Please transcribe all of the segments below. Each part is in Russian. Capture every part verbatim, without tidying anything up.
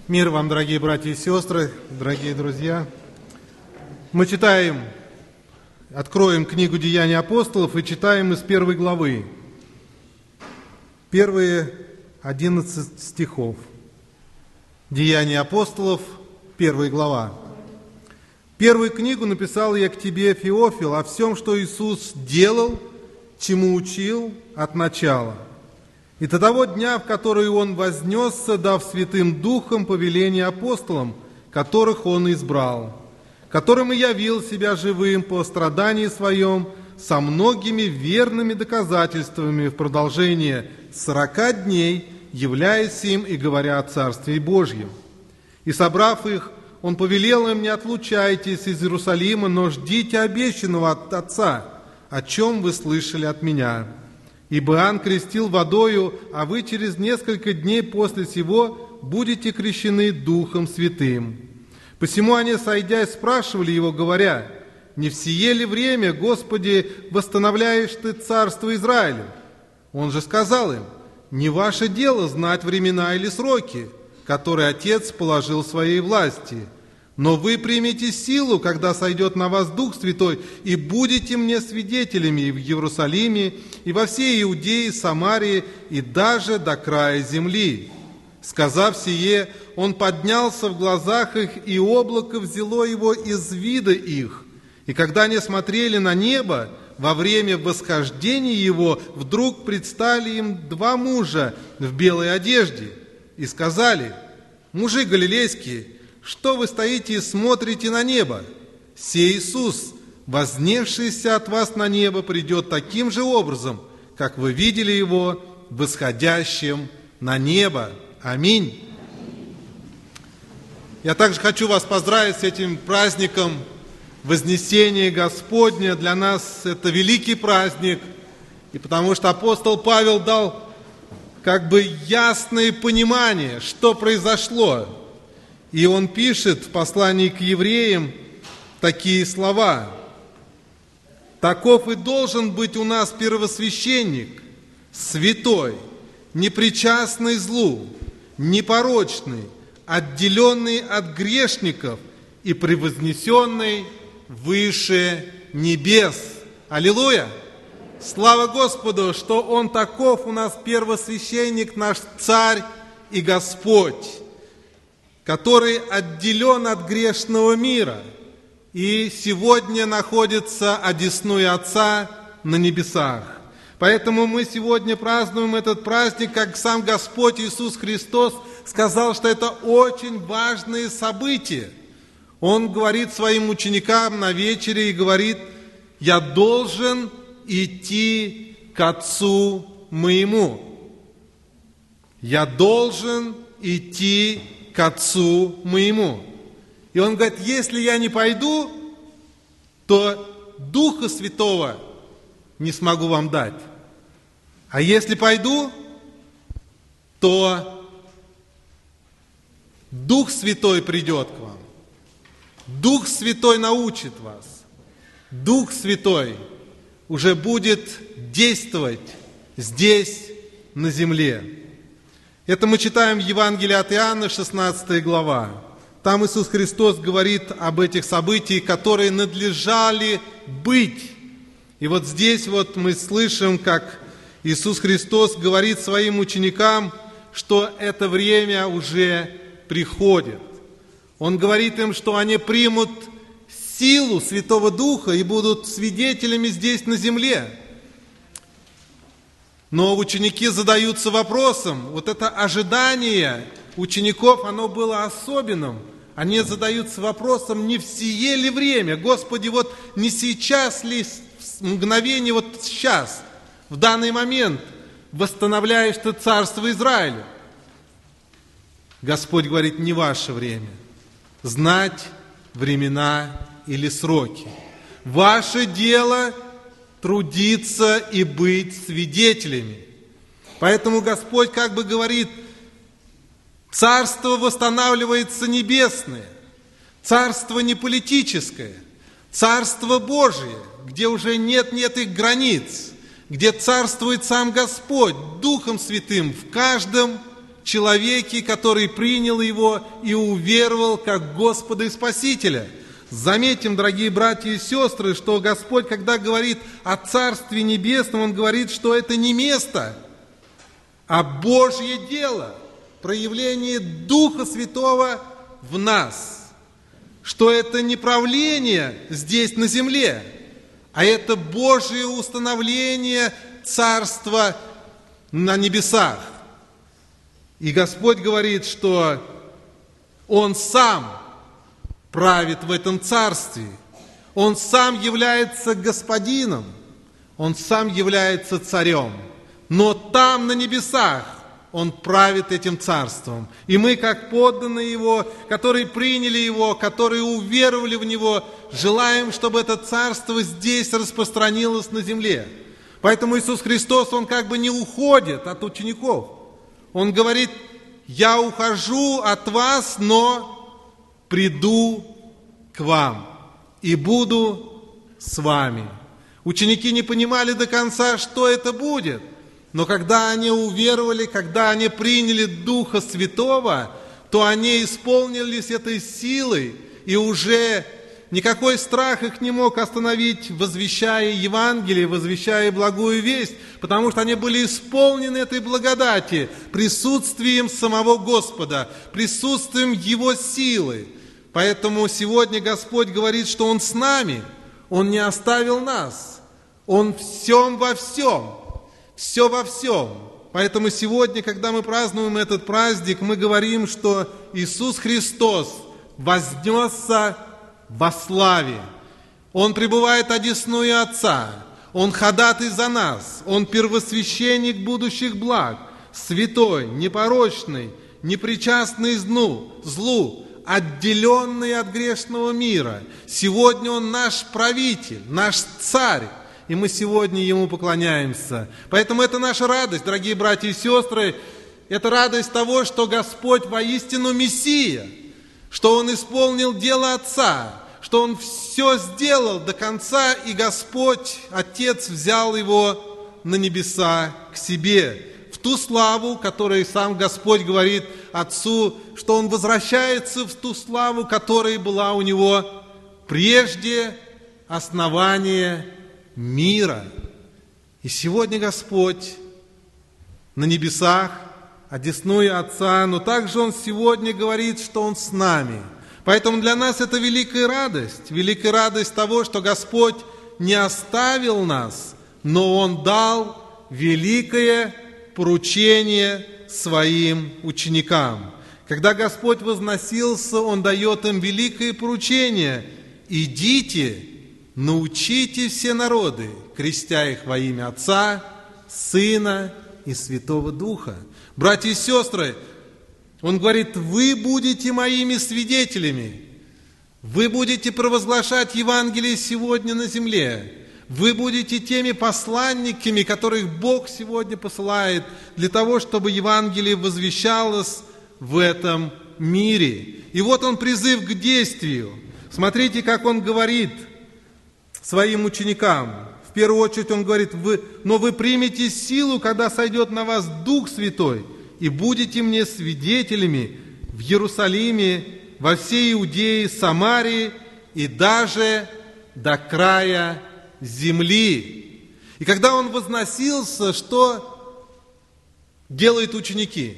Мир вам, дорогие братья и сестры, дорогие друзья. Мы читаем, откроем книгу «Деяния апостолов» и читаем из первой главы. Первые одиннадцать стихов. «Деяния апостолов», первая глава. «Первую книгу написал я к тебе, Феофил, о всем, что Иисус делал, чему учил от начала. И до того дня, в который Он вознесся, дав Святым Духом повеление апостолам, которых Он избрал, которым и явил себя живым по страдании Своем со многими верными доказательствами в продолжение сорока дней, являясь им и говоря о Царстве Божьем. И, собрав их, Он повелел им: не отлучайтесь из Иерусалима, но ждите обещанного от Отца, о чем вы слышали от Меня. Ибо Иоанн крестил водою, а вы через несколько дней после сего будете крещены Духом Святым. Посему они, сойдясь, спрашивали Его, говоря: не в сие ли время, Господи, восстановляешь Ты царство Израилю? Он же сказал им: не ваше дело знать времена или сроки, которые Отец положил в Своей власти. Но вы примете силу, когда сойдет на вас Дух Святой, и будете мне свидетелями и в Иерусалиме, и во всей Иудее, Самарии, и даже до края земли. Сказав сие, Он поднялся в глазах их, и облако взяло Его из вида их. И когда они смотрели на небо, во время восхождения Его вдруг предстали им два мужа в белой одежде, и сказали: мужи галилейские, что вы стоите и смотрите на небо? Сей Иисус, вознесшийся от вас на небо, придет таким же образом, как вы видели Его восходящим на небо. Аминь. Я также хочу вас поздравить с этим праздником Вознесения Господня. Для нас это великий праздник, и потому что апостол Павел дал как бы ясное понимание, что произошло. И он пишет в послании к евреям такие слова: «Таков и должен быть у нас первосвященник, святой, непричастный злу, непорочный, отделенный от грешников и превознесенный выше небес». Аллилуйя! Слава Господу, что Он таков у нас первосвященник, наш Царь и Господь, который отделен от грешного мира и сегодня находится одесную Отца на небесах. Поэтому мы сегодня празднуем этот праздник, как сам Господь Иисус Христос сказал, что это очень важные события. Он говорит своим ученикам на вечере и говорит: «Я должен идти к Отцу моему». Я должен идти к Отцу моему. И Он говорит: если я не пойду, то Духа Святого не смогу вам дать. А если пойду, то Дух Святой придет к вам. Дух Святой научит вас. Дух Святой уже будет действовать здесь, на земле. Это мы читаем в Евангелии от Иоанна, шестнадцатая глава. Там Иисус Христос говорит об этих событиях, которые надлежали быть. И вот здесь вот мы слышим, как Иисус Христос говорит своим ученикам, что это время уже приходит. Он говорит им, что они примут силу Святого Духа и будут свидетелями здесь, на земле. Но ученики задаются вопросом, вот это ожидание учеников, оно было особенным. Они задаются вопросом: не в сие ли время? Господи, вот не сейчас ли, в мгновение, вот сейчас, в данный момент восстановляешь Ты царство Израиля? Господь говорит: не ваше время знать времена или сроки. Ваше дело трудиться и быть свидетелями. Поэтому Господь как бы говорит: царство восстанавливается небесное, царство не политическое, царство Божие, где уже нет-нет их границ, где царствует сам Господь Духом Святым в каждом человеке, который принял Его и уверовал как Господа и Спасителя. Заметим, дорогие братья и сестры, что Господь, когда говорит о Царстве Небесном, Он говорит, что это не место, а Божье дело, проявление Духа Святого в нас, что это не правление здесь на земле, а это Божье установление Царства на небесах. И Господь говорит, что Он Сам правит в этом царстве. Он Сам является Господином, Он Сам является Царем. Но там, на небесах, Он правит этим царством. И мы, как подданные Его, которые приняли Его, которые уверовали в Него, желаем, чтобы это царство здесь распространилось на земле. Поэтому Иисус Христос, Он как бы не уходит от учеников. Он говорит: «Я ухожу от вас, но приду к вам и буду с вами». Ученики не понимали до конца, что это будет. Но когда они уверовали, когда они приняли Духа Святого, то они исполнились этой силой, и уже никакой страх их не мог остановить, возвещая Евангелие, возвещая благую весть, потому что они были исполнены этой благодати, присутствием самого Господа, присутствием Его силы. Поэтому сегодня Господь говорит, что Он с нами, Он не оставил нас, Он всем во всем. Все во всем. Поэтому сегодня, когда мы празднуем этот праздник, мы говорим, что Иисус Христос вознесся во славе. Он пребывает одесную Отца. Он ходатай за нас. Он первосвященник будущих благ. Святой, непорочный, непричастный злу, отделенный от грешного мира. Сегодня Он наш правитель, наш царь. И мы сегодня Ему поклоняемся. Поэтому это наша радость, дорогие братья и сестры. Это радость того, что Господь воистину Мессия, что Он исполнил дело Отца, что Он все сделал до конца, и Господь, Отец, взял Его на небеса к себе, в ту славу, которой сам Господь говорит Отцу, что Он возвращается в ту славу, которая была у Него прежде основания мира. И сегодня Господь на небесах, одесную Отца, но также Он сегодня говорит, что Он с нами. Поэтому для нас это великая радость, великая радость того, что Господь не оставил нас, но Он дал великое поручение Своим ученикам. Когда Господь возносился, Он дает им великое поручение: идите, научите все народы, крестя их во имя Отца, Сына и Святого Духа. Братья и сестры, Он говорит: вы будете моими свидетелями, вы будете провозглашать Евангелие сегодня на земле, вы будете теми посланниками, которых Бог сегодня посылает для того, чтобы Евангелие возвещалось в этом мире. И вот Он призыв к действию. Смотрите, как Он говорит Своим ученикам. В первую очередь Он говорит: вы, но вы примете силу, когда сойдет на вас Дух Святой, и будете мне свидетелями в Иерусалиме, во всей Иудее, Самарии и даже до края земли. И когда Он возносился, что делают ученики?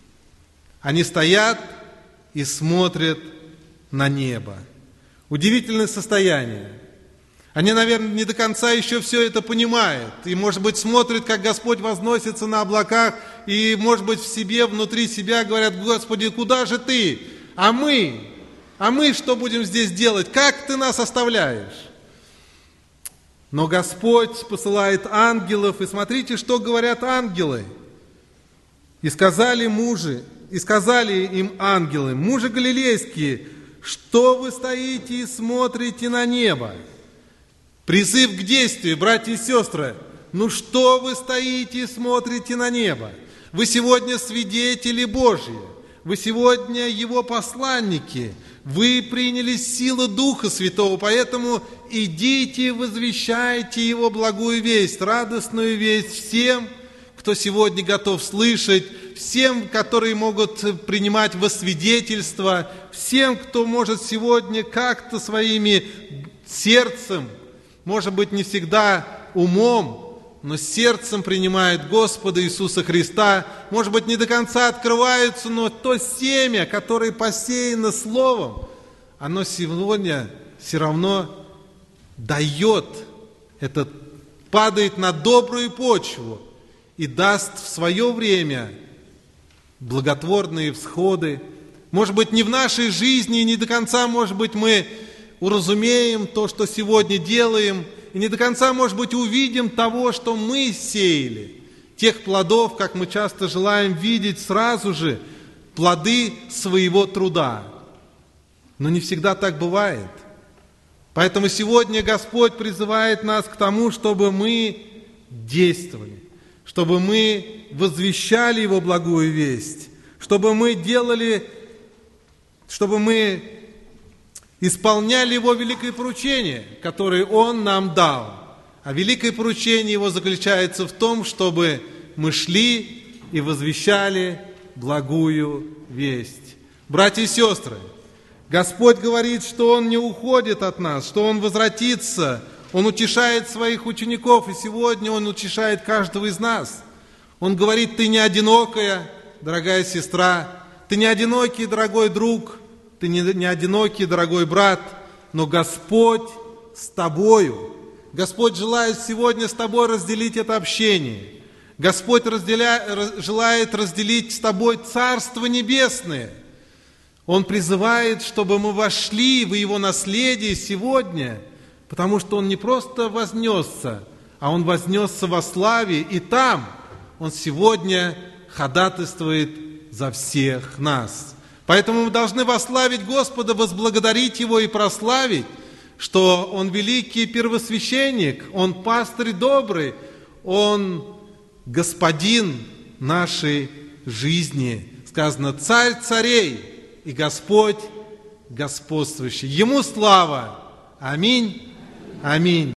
Они стоят и смотрят на небо. Удивительное состояние. Они, наверное, не до конца еще все это понимают. И, может быть, смотрят, как Господь возносится на облаках, и, может быть, в себе, внутри себя говорят: Господи, куда же Ты? А мы? А мы что будем здесь делать? Как Ты нас оставляешь? Но Господь посылает ангелов, и смотрите, что говорят ангелы. И сказали мужи, и сказали им ангелы: мужи галилейские, что вы стоите и смотрите на небо? Призыв к действию, братья и сестры. Ну что вы стоите и смотрите на небо? Вы сегодня свидетели Божьи. Вы сегодня Его посланники. Вы приняли силу Духа Святого, поэтому идите, возвещайте Его благую весть, радостную весть всем, кто кто сегодня готов слышать, всем, которые могут принимать во свидетельство, всем, кто может сегодня как-то своими сердцем, может быть, не всегда умом, но сердцем принимают Господа Иисуса Христа, может быть, не до конца открываются, но то семя, которое посеяно Словом, оно сегодня все равно дает, это падает на добрую почву и даст в свое время благотворные всходы. Может быть, не в нашей жизни, и не до конца, может быть, мы уразумеем то, что сегодня делаем, и не до конца, может быть, увидим того, что мы сеяли, тех плодов, как мы часто желаем видеть сразу же, плоды своего труда. Но не всегда так бывает. Поэтому сегодня Господь призывает нас к тому, чтобы мы действовали, чтобы мы возвещали Его благую весть, чтобы мы делали, чтобы мы исполняли Его великое поручение, которое Он нам дал. А великое поручение Его заключается в том, чтобы мы шли и возвещали благую весть. Братья и сестры, Господь говорит, что Он не уходит от нас, что Он возвратится, Он утешает своих учеников, и сегодня Он утешает каждого из нас. Он говорит: ты не одинокая, дорогая сестра, ты не одинокий, дорогой друг, ты не, не одинокий, дорогой брат, но Господь с тобою. Господь желает сегодня с тобой разделить это общение. Господь разделя, раз, желает разделить с тобой Царство Небесное. Он призывает, чтобы мы вошли в Его наследие сегодня, потому что Он не просто вознесся, а Он вознесся во славе, и там Он сегодня ходатайствует за всех нас. Поэтому мы должны восславить Господа, возблагодарить Его и прославить, что Он великий первосвященник, Он пастырь добрый, Он господин нашей жизни. Сказано: Царь царей и Господь господствующий. Ему слава. Аминь. Аминь.